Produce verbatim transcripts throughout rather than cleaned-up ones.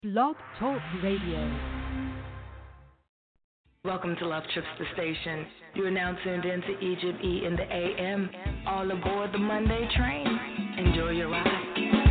Blog Talk Radio. Welcome to Love Trips the Station. You are now tuned in to Egypt E in the A M. All aboard the Monday train. Enjoy your ride.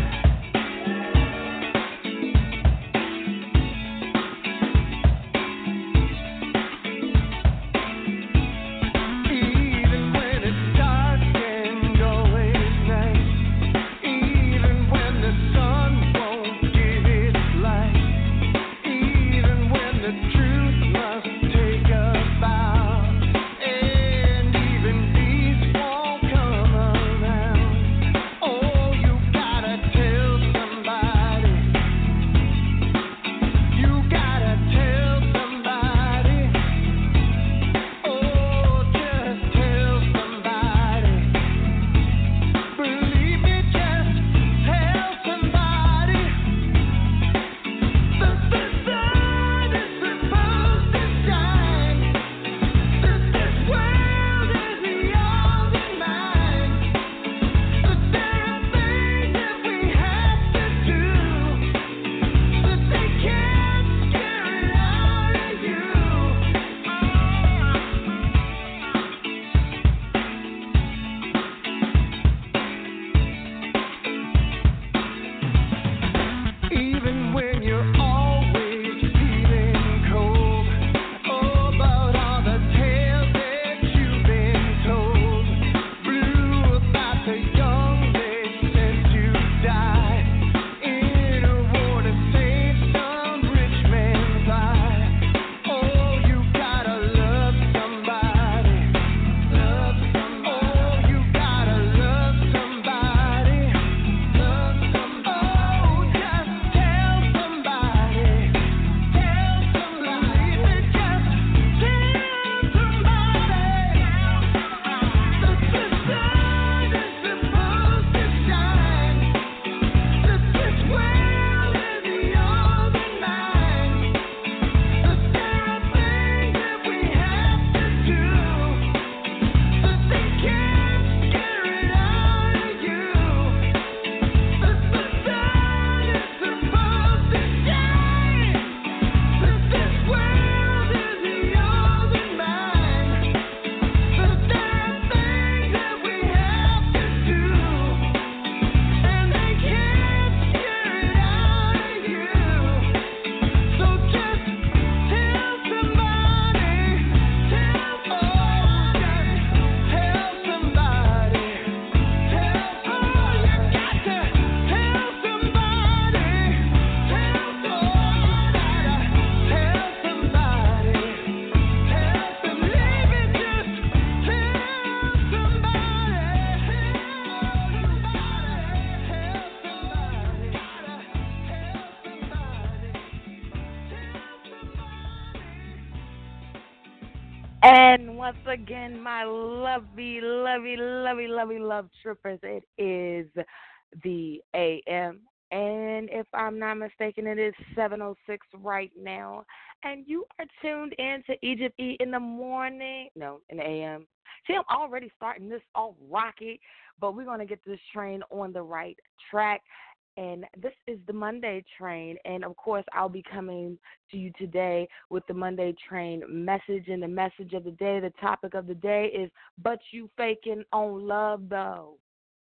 And once again, my lovey, lovey, lovey, lovey love trippers, it is the A M. And if I'm not mistaken, it is seven oh six right now. And you are tuned in to Egypt E in the morning. No, in the A M. See, I'm already starting this off rocky, but we're going to get this train on the right track. And this is the Monday train. And, of course, I'll be coming to you today with the Monday train message. And the message of the day, the topic of the day is, but you faking on love, though.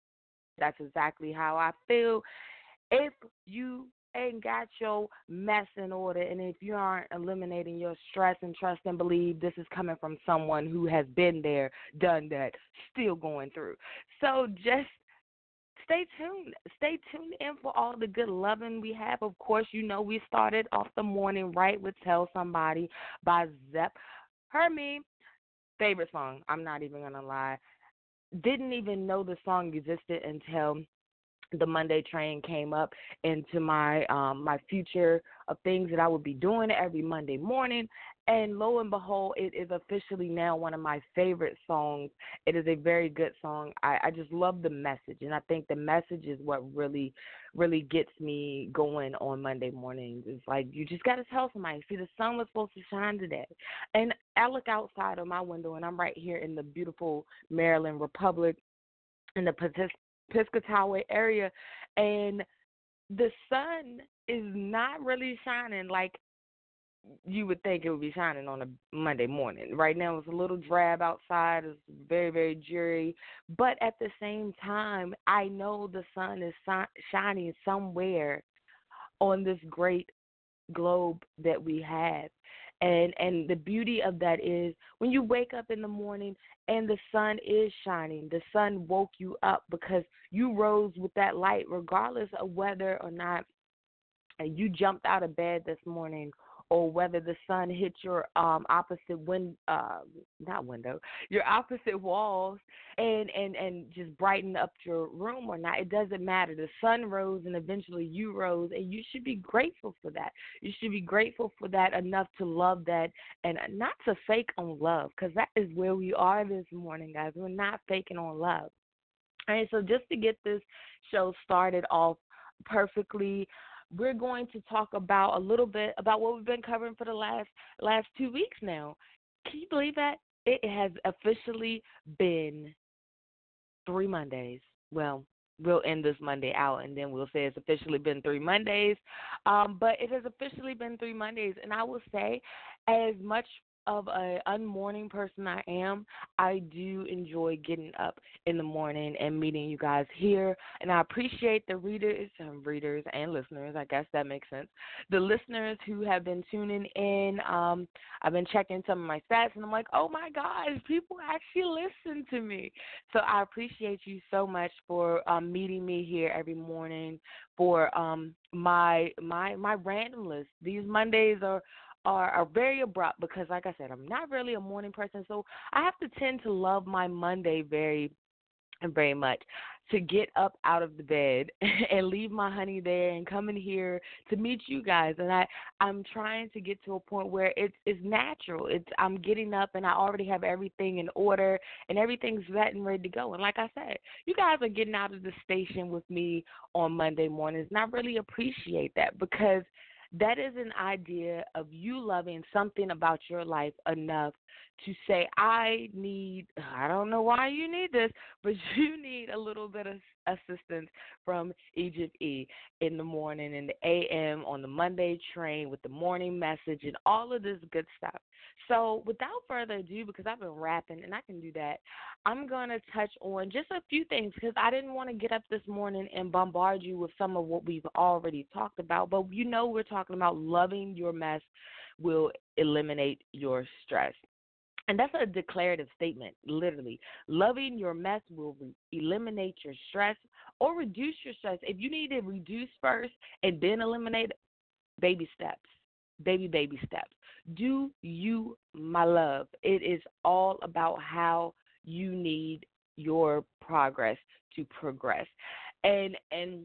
That's exactly how I feel. If you ain't got your mess in order, and if you aren't eliminating your stress, and trust and believe this is coming from someone who has been there, done that, still going through. So just Stay tuned. Stay tuned in for all the good loving we have. Of course, you know we started off the morning right with Tell Somebody by Zepp. Hermie, favorite song. I'm not even going to lie. Didn't even know the song existed until the Monday train came up into my um, my future of things that I would be doing every Monday morning. And lo and behold, it is officially now one of my favorite songs. It is a very good song. I, I just love the message, and I think the message is what really, really gets me going on Monday mornings. It's like you just got to tell somebody, see, the sun was supposed to shine today. And I look outside of my window, and I'm right here in the beautiful Maryland Republic in the Piscataway area, and the sun is not really shining like you would think it would be shining on a Monday morning. Right now it's a little drab outside. It's very, very dreary. But at the same time, I know the sun is si- shining somewhere on this great globe that we have. And and the beauty of that is when you wake up in the morning and the sun is shining, the sun woke you up because you rose with that light regardless of whether or not and you jumped out of bed this morning or whether the sun hit your um opposite win uh not window, your opposite walls and and and just brighten up your room or not. It doesn't matter. The sun rose and eventually you rose, and you should be grateful for that. You should be grateful for that enough to love that and not to fake on love, because that is where we are this morning, guys. We're not faking on love. All right, so just to get this show started off perfectly, we're going to talk about a little bit about what we've been covering for the last last two weeks now. Can you believe that? It has officially been three Mondays. Well, we'll end this Monday out, and then we'll say it's officially been three Mondays. Um, but it has officially been three Mondays, and I will say, as much of a unmorning person I am, I do enjoy getting up in the morning and meeting you guys here. And I appreciate the readers and readers and listeners. I guess that makes sense. The listeners who have been tuning in. Um, I've been checking some of my stats, and I'm like, oh my gosh, people actually listen to me. So I appreciate you so much for um, meeting me here every morning for um, my my my random list. These Mondays are are, are very abrupt because, like I said, I'm not really a morning person, so I have to tend to love my Monday very, very much. To get up out of the bed and leave my honey there and come in here to meet you guys, and I I'm trying to get to a point where it's it's natural. It's I'm getting up and I already have everything in order and everything's set and ready to go. And like I said, you guys are getting out of the station with me on Monday mornings, and I really appreciate that because that is an idea of you loving something about your life enough to say, I need, I don't know why you need this, but you need a little bit of assistance from Egypt E in the morning, in the A M, on the Monday train with the morning message and all of this good stuff. So without further ado, because I've been rapping and I can do that, I'm going to touch on just a few things because I didn't want to get up this morning and bombard you with some of what we've already talked about. But you know we're talking about loving your mess will eliminate your stress. And that's a declarative statement, literally. Loving your mess will re- eliminate your stress or reduce your stress. If you need to reduce first and then eliminate, baby steps, baby, baby steps. Do you, my love? It is all about how you need your progress to progress. And, and,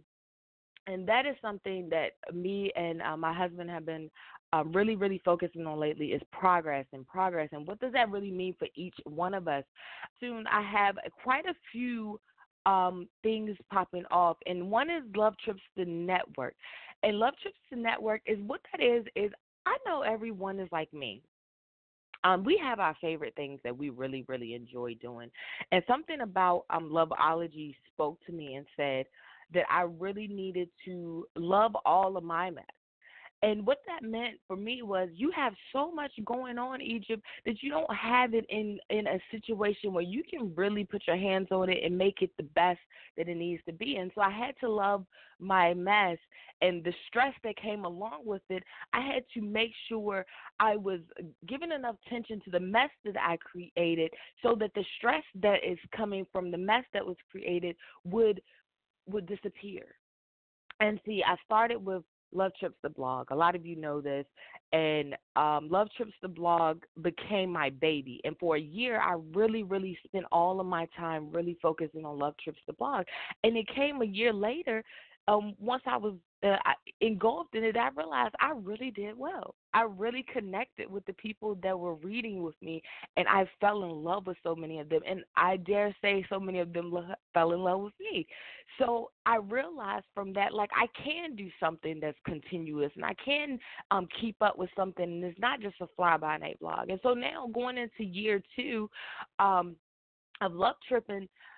and that is something that me and uh, my husband have been um, really, really focusing on lately is progress and progress. And what does that really mean for each one of us? Soon I have quite a few um, things popping off, and one is Love Trips the Network. And Love Trips the Network is what that is, is I know everyone is like me. Um, we have our favorite things that we really, really enjoy doing. And something about um, Loveology spoke to me and said that I really needed to love all of my mess. And what that meant for me was you have so much going on, Egypt, that you don't have it in, in a situation where you can really put your hands on it and make it the best that it needs to be. And so I had to love my mess and the stress that came along with it. I had to make sure I was giving enough attention to the mess that I created so that the stress that is coming from the mess that was created would would disappear. And see, I started with Love Trips the blog. A lot of you know this. And um, Love Trips the blog became my baby. And for a year, I really, really spent all of my time really focusing on Love Trips the blog. And it came a year later, um, once I was uh, engulfed in it, I realized I really did well. I really connected with the people that were reading with me, and I fell in love with so many of them. And I dare say so many of them lo- fell in love with me. So I realized from that, like, I can do something that's continuous, and I can um, keep up with something, and it's not just a fly-by-night blog. And so now going into year two um, of Love Tripping,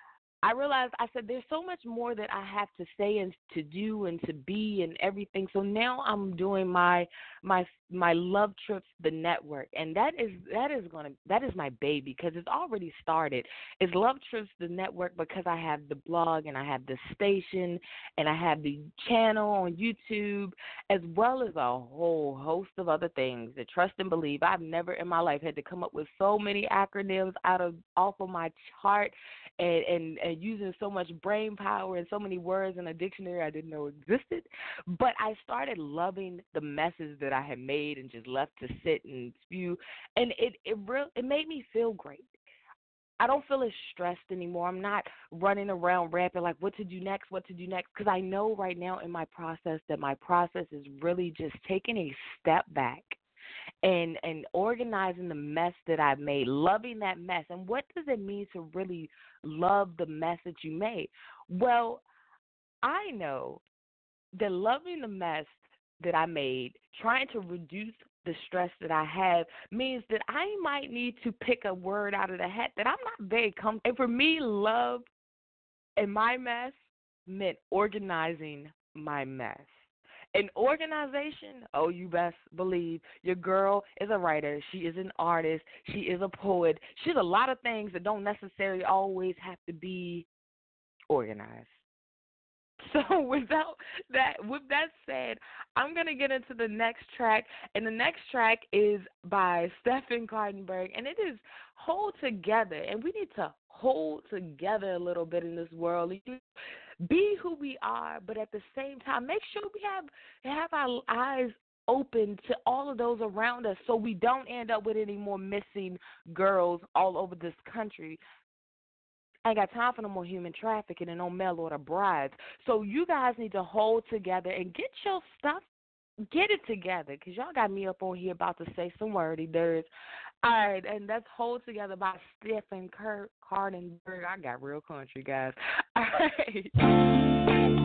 I realized, I said, there's so much more that I have to say and to do and to be and everything. So now I'm doing my my my Love Trips the network, and that is that is gonna that is my baby because it's already started. It's Love Trips the network because I have the blog and I have the station and I have the channel on YouTube as well as a whole host of other things. The Trust and Believe. I've never in my life had to come up with so many acronyms out of off of my chart and, and, and using so much brain power and so many words in a dictionary I didn't know existed. But I started loving the messes that I had made and just left to sit and spew, and it it real it made me feel great. I don't feel as stressed anymore. I'm not running around rapping like what to do next, what to do next, because I know right now in my process that my process is really just taking a step back and and organizing the mess that I've made, loving that mess. And what does it mean to really love the mess that you made? Well, I know that loving the mess that I made, trying to reduce the stress that I have, means that I might need to pick a word out of the hat that I'm not very comfortable. And for me, love and my mess meant organizing my mess. An organization, oh, you best believe your girl is a writer. She is an artist. She is a poet. She's a lot of things that don't necessarily always have to be organized. So without that, with that said, I'm gonna get into the next track, and the next track is by Stephen Kartenberg, and it is "Hold Together." And we need to hold together a little bit in this world. Be who we are, but at the same time, make sure we have have our eyes open to all of those around us, so we don't end up with any more missing girls all over this country. I ain't got time for no more human trafficking and no mail order brides. So you guys need to hold together and get your stuff, get it together, because y'all got me up on here about to say some wordy words. All right, and that's Hold Together by Stephen Kurt Kartenberg. I got real country, guys. All right.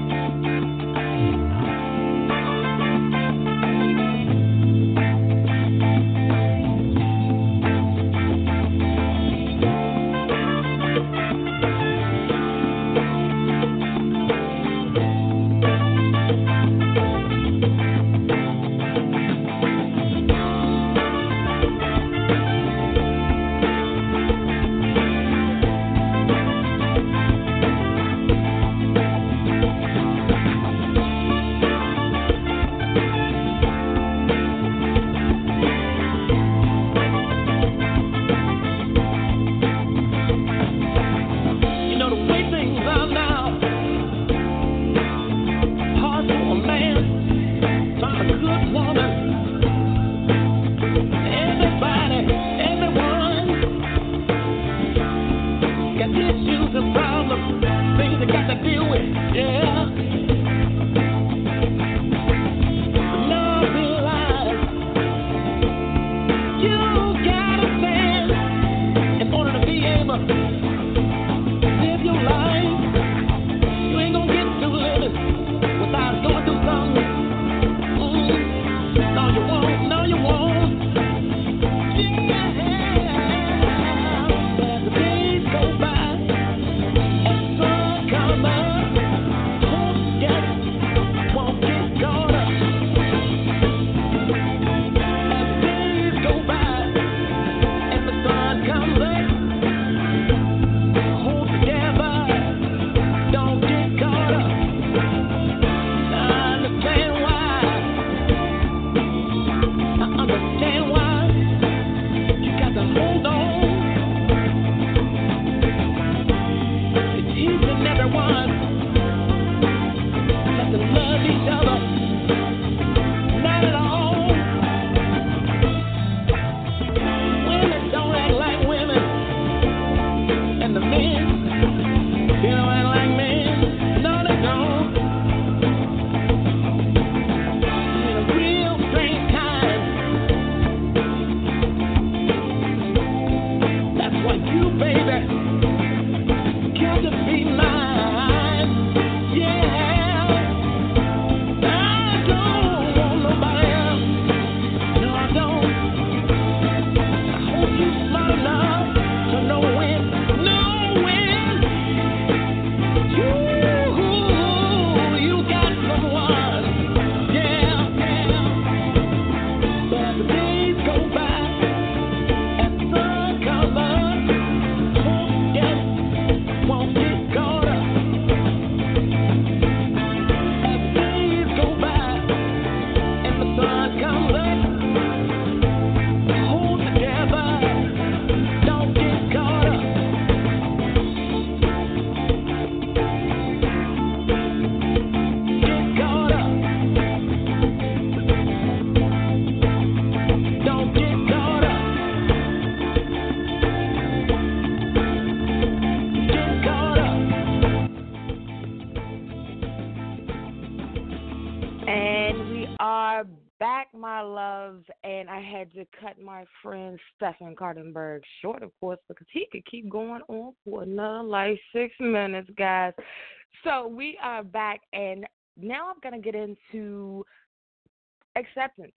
my loves, and I had to cut my friend Stephen Kartenberg short, of course, because he could keep going on for another like six minutes, guys. So we are back, and now I'm going to get into acceptance.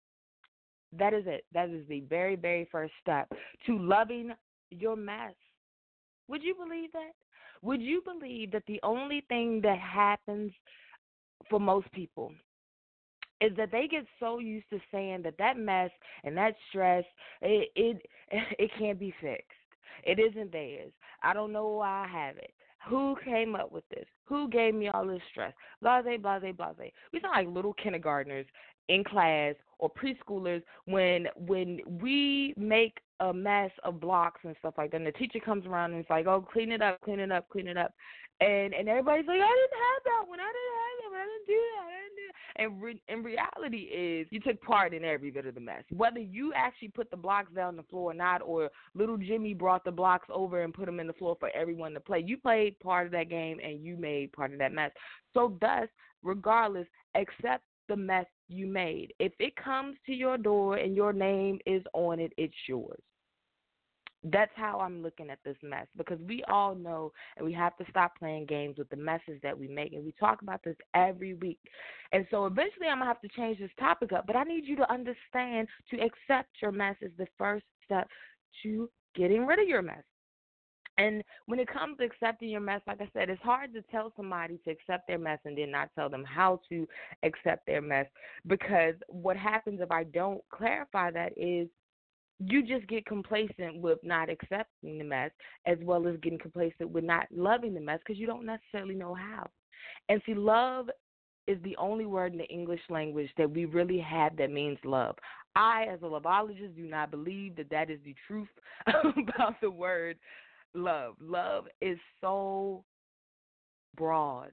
That is it. That is the very, very first step to loving your mess. Would you believe that? Would you believe that the only thing that happens for most people is that they get so used to saying that that mess and that stress, it it, it can't be fixed. It isn't theirs. I don't know why I have it. Who came up with this? Who gave me all this stress? Blase, blase, blase. We sound like little kindergartners in class or preschoolers when when we make a mess of blocks and stuff like that. And the teacher comes around and it's like, oh, clean it up, clean it up, clean it up. And and everybody's like, I didn't have that one. I didn't have that one. I didn't do that. I didn't do that. And re- in reality is you took part in every bit of the mess. Whether you actually put the blocks down on the floor or not, or little Jimmy brought the blocks over and put them in the floor for everyone to play, you played part of that game and you made part of that mess. So thus, regardless, accept the mess you made. If it comes to your door and your name is on it, it's yours. That's how I'm looking at this mess, because we all know, and we have to stop playing games with the messes that we make, and we talk about this every week. And so eventually I'm going to have to change this topic up, but I need you to understand to accept your mess is the first step to getting rid of your mess. And when it comes to accepting your mess, like I said, it's hard to tell somebody to accept their mess and then not tell them how to accept their mess, because what happens if I don't clarify that is you just get complacent with not accepting the mess, as well as getting complacent with not loving the mess, because you don't necessarily know how. And see, love is the only word in the English language that we really have that means love. I, as a loveologist, do not believe that that is the truth about the word love. Love is so broad.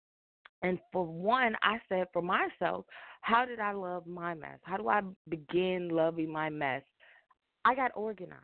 And for one, I said for myself, how did I love my mess? How do I begin loving my mess? I got organized.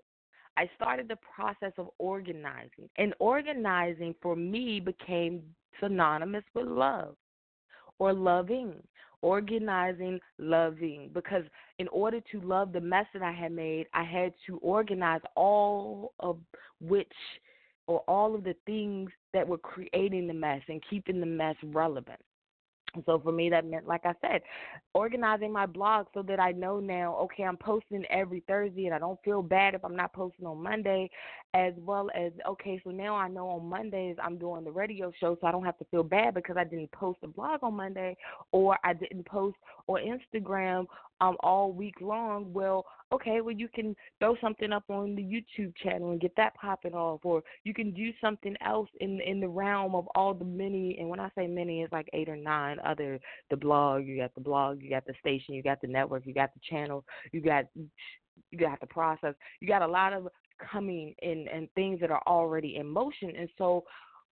I started the process of organizing. And organizing for me became synonymous with love or loving. Organizing, loving. Because in order to love the mess that I had made, I had to organize all of which or all of the things that were creating the mess and keeping the mess relevant. So for me, that meant, like I said, organizing my blog so that I know now, okay, I'm posting every Thursday and I don't feel bad if I'm not posting on Monday, as well as, okay, so now I know on Mondays I'm doing the radio show, so I don't have to feel bad because I didn't post a blog on Monday or I didn't post on Instagram um, all week long. Well, okay, well, you can throw something up on the YouTube channel and get that popping off, or you can do something else in in the realm of all the many, and when I say many, it's like eight or nine other, the blog, you got the blog, you got the station, you got the network, you got the channel, you got you got the process, you got a lot of coming in and things that are already in motion. And so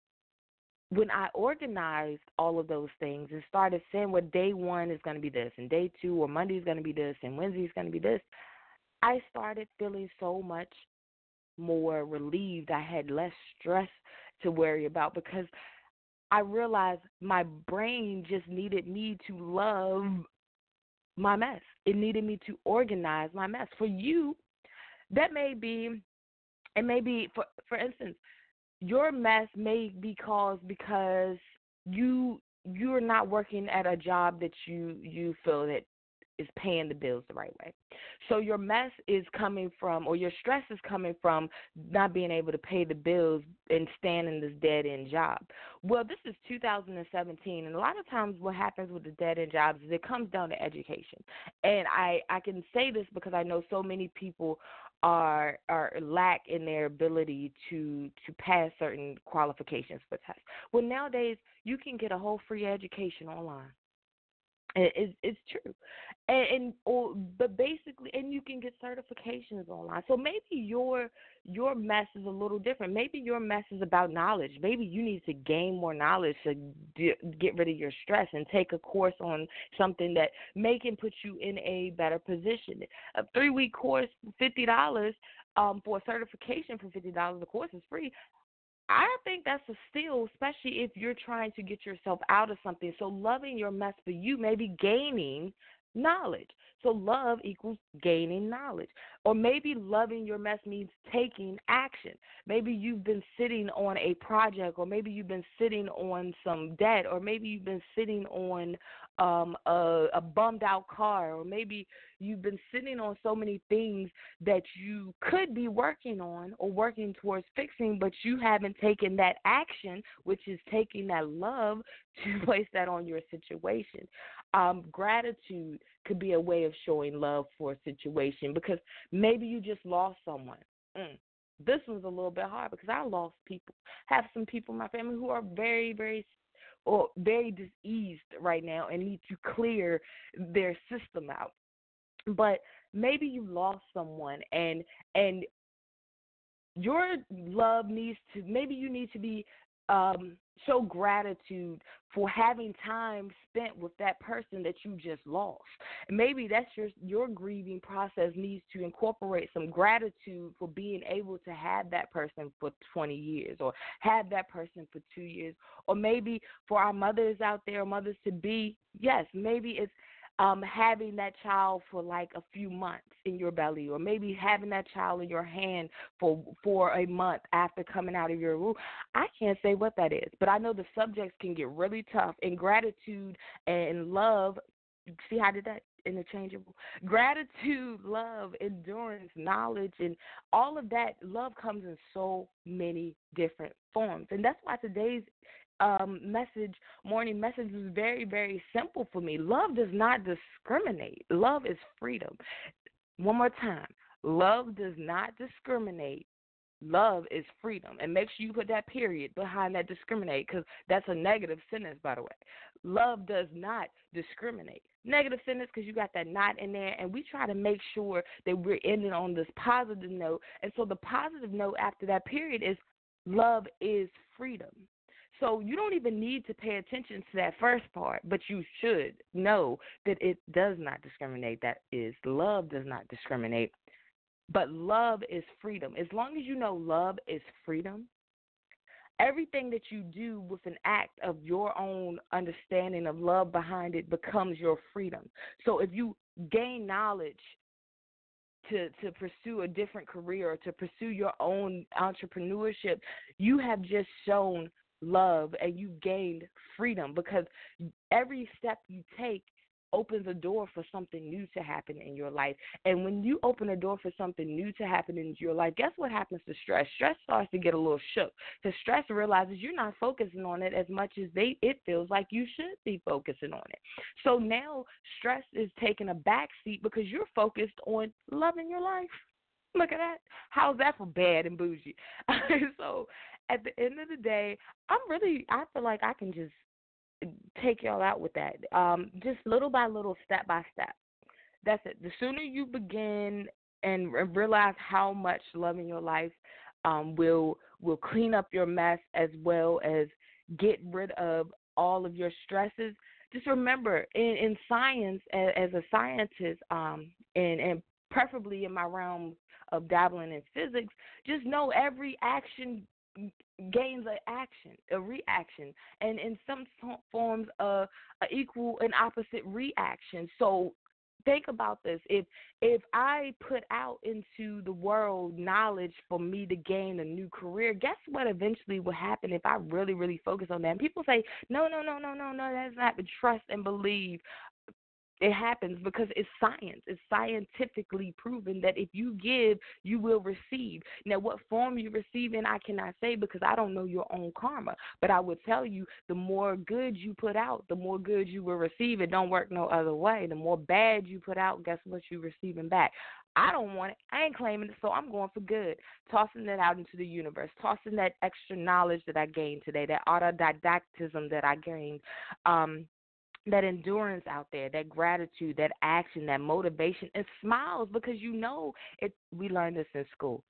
when I organized all of those things and started saying what day one is going to be this, and day two or Monday is going to be this, and Wednesday is going to be this, I started feeling so much more relieved. I had less stress to worry about because I realized my brain just needed me to love my mess. It needed me to organize my mess. For you, that may be, it may be, for, for instance, your mess may be caused because you you're not working at a job that you, you feel that is paying the bills the right way. So your mess is coming from, or your stress is coming from not being able to pay the bills and staying in this dead-end job. Well, this is two thousand seventeen, and a lot of times what happens with the dead-end jobs is it comes down to education. And I, I can say this because I know so many people are are lack in their ability to to pass certain qualifications for tests. Well, nowadays you can get a whole free education online. It, it's true, and, and or but basically, and you can get certifications online. So maybe your your mess is a little different. Maybe your mess is about knowledge. Maybe you need to gain more knowledge to d- get rid of your stress and take a course on something that may can put you in a better position. A three week course, fifty dollars um, for a certification for fifty dollars. The course is free. I think that's a steal, especially if you're trying to get yourself out of something. So loving your mess for you may be gaining knowledge. So love equals gaining knowledge. Or maybe loving your mess means taking action. Maybe you've been sitting on a project, or maybe you've been sitting on some debt, or maybe you've been sitting on um, a, a bummed out car, or maybe you've been sitting on so many things that you could be working on or working towards fixing, but you haven't taken that action, which is taking that love to place that on your situation. Um, gratitude could be a way of showing love for a situation, because maybe you just lost someone. Mm. This was a little bit hard because I lost people. Have some people in my family who are very, very or very diseased right now and need to clear their system out. But maybe you lost someone, and and your love needs to, maybe you need to be um, show gratitude for having time spent with that person that you just lost. Maybe that's your your grieving process needs to incorporate some gratitude for being able to have that person for twenty years, or have that person for two years. Or maybe for our mothers out there, mothers to be, yes, maybe it's um, having that child for like a few months in your belly, or maybe having that child in your hand for for a month after coming out of your womb. I can't say what that is, but I know the subjects can get really tough. And gratitude and love, see how I did that? Interchangeable. Gratitude, love, endurance, knowledge, and all of that. Love comes in so many different forms, and that's why today's um, message, morning message, is very, very simple for me. Love does not discriminate. Love is freedom. One more time. Love does not discriminate. Love is freedom. And make sure you put that period behind that discriminate, because that's a negative sentence, by the way. Love does not discriminate. Negative sentence because you got that not in there, and we try to make sure that we're ending on this positive note. And so the positive note after that period is love is freedom. So you don't even need to pay attention to that first part, but you should know that it does not discriminate. That is, love does not discriminate. But love is freedom. As long as you know love is freedom, everything that you do with an act of your own understanding of love behind it becomes your freedom. So if you gain knowledge to, to pursue a different career, or to pursue your own entrepreneurship, you have just shown love and you've gained freedom, because every step you take opens a door for something new to happen in your life. And when you open a door for something new to happen in your life, guess what happens to stress? Stress starts to get a little shook, because stress realizes you're not focusing on it as much as they it feels like you should be focusing on it. So now stress is taking a back seat because you're focused on loving your life. Look at that. How's that for bad and bougie? So at the end of the day, I'm really, I feel like I can just take y'all out with that. Um, just little by little, step by step. That's it. The sooner you begin and realize how much loving your life um, will will clean up your mess, as well as get rid of all of your stresses. Just remember, in, in science, as, as a scientist, um, and, and preferably in my realm of dabbling in physics, just know every action gains an action, a reaction, and in some forms, a, a equal and opposite reaction. So think about this. If if I put out into the world knowledge for me to gain a new career, guess what eventually will happen if I really, really focus on that? And people say, no, no, no, no, no, no, that's not. But trust and believe. It happens because it's science. It's scientifically proven that if you give, you will receive. Now, what form you receive in, I cannot say, because I don't know your own karma. But I would tell you, the more good you put out, the more good you will receive. It don't work no other way. The more bad you put out, guess what you're receiving back? I don't want it. I ain't claiming it, so I'm going for good. Tossing that out into the universe. Tossing that extra knowledge that I gained today, that autodidactism that I gained, um, that endurance out there, that gratitude, that action, that motivation, and smiles, because you know it. We learned this in school.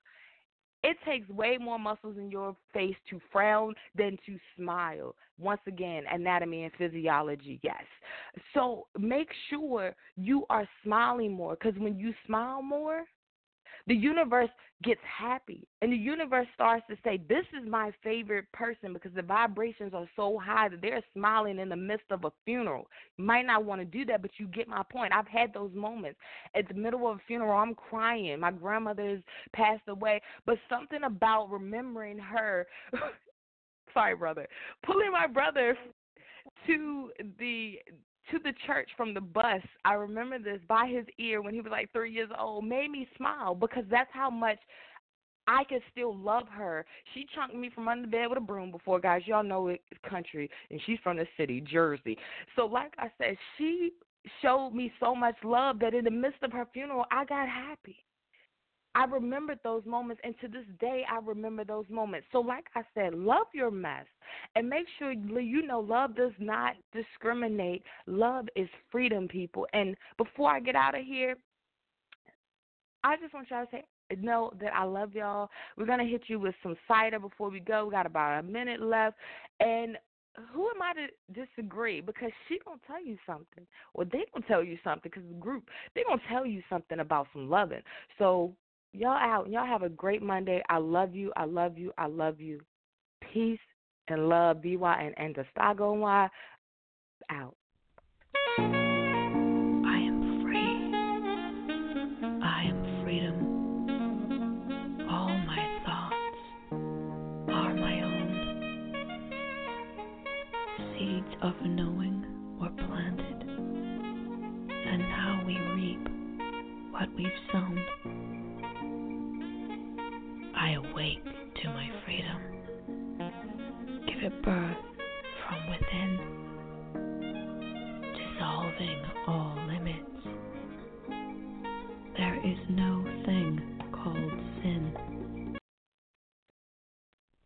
It takes way more muscles in your face to frown than to smile. Once again, anatomy and physiology, yes. So make sure you are smiling more, because when you smile more, The universe gets happy, and the universe starts to say, this is my favorite person, because the vibrations are so high that they're smiling in the midst of a funeral. You might not want to do that, but you get my point. I've had those moments. At the middle of a funeral, I'm crying. My grandmother has passed away, but something about remembering her, sorry, brother, pulling my brother to the to the church from the bus, I remember this, by his ear when he was like three years old, made me smile, because that's how much I can still love her. She chunked me from under the bed with a broom before, guys. Y'all know it's country, and she's from the city, Jersey. So like I said, she showed me so much love that in the midst of her funeral, I got happy. I remembered those moments, and to this day, I remember those moments. So like I said, love your mess, and make sure you know love does not discriminate. Love is freedom, people. And before I get out of here, I just want y'all to say, know that I love y'all. We're going to hit you with some cider before we go. We got about a minute left, and who am I to disagree? Because she going to tell you something, or they going to tell you something, because the group, they going to tell you something about some loving. So y'all out. Y'all have a great Monday. I love you. I love you. I love you. Peace and love. B Y and and the Stago Y out. I am free. I am freedom. All my thoughts are my own. Seeds of knowing were planted, and now we reap what we've sown. I awake to my freedom. Give it birth from within, dissolving all limits. There is no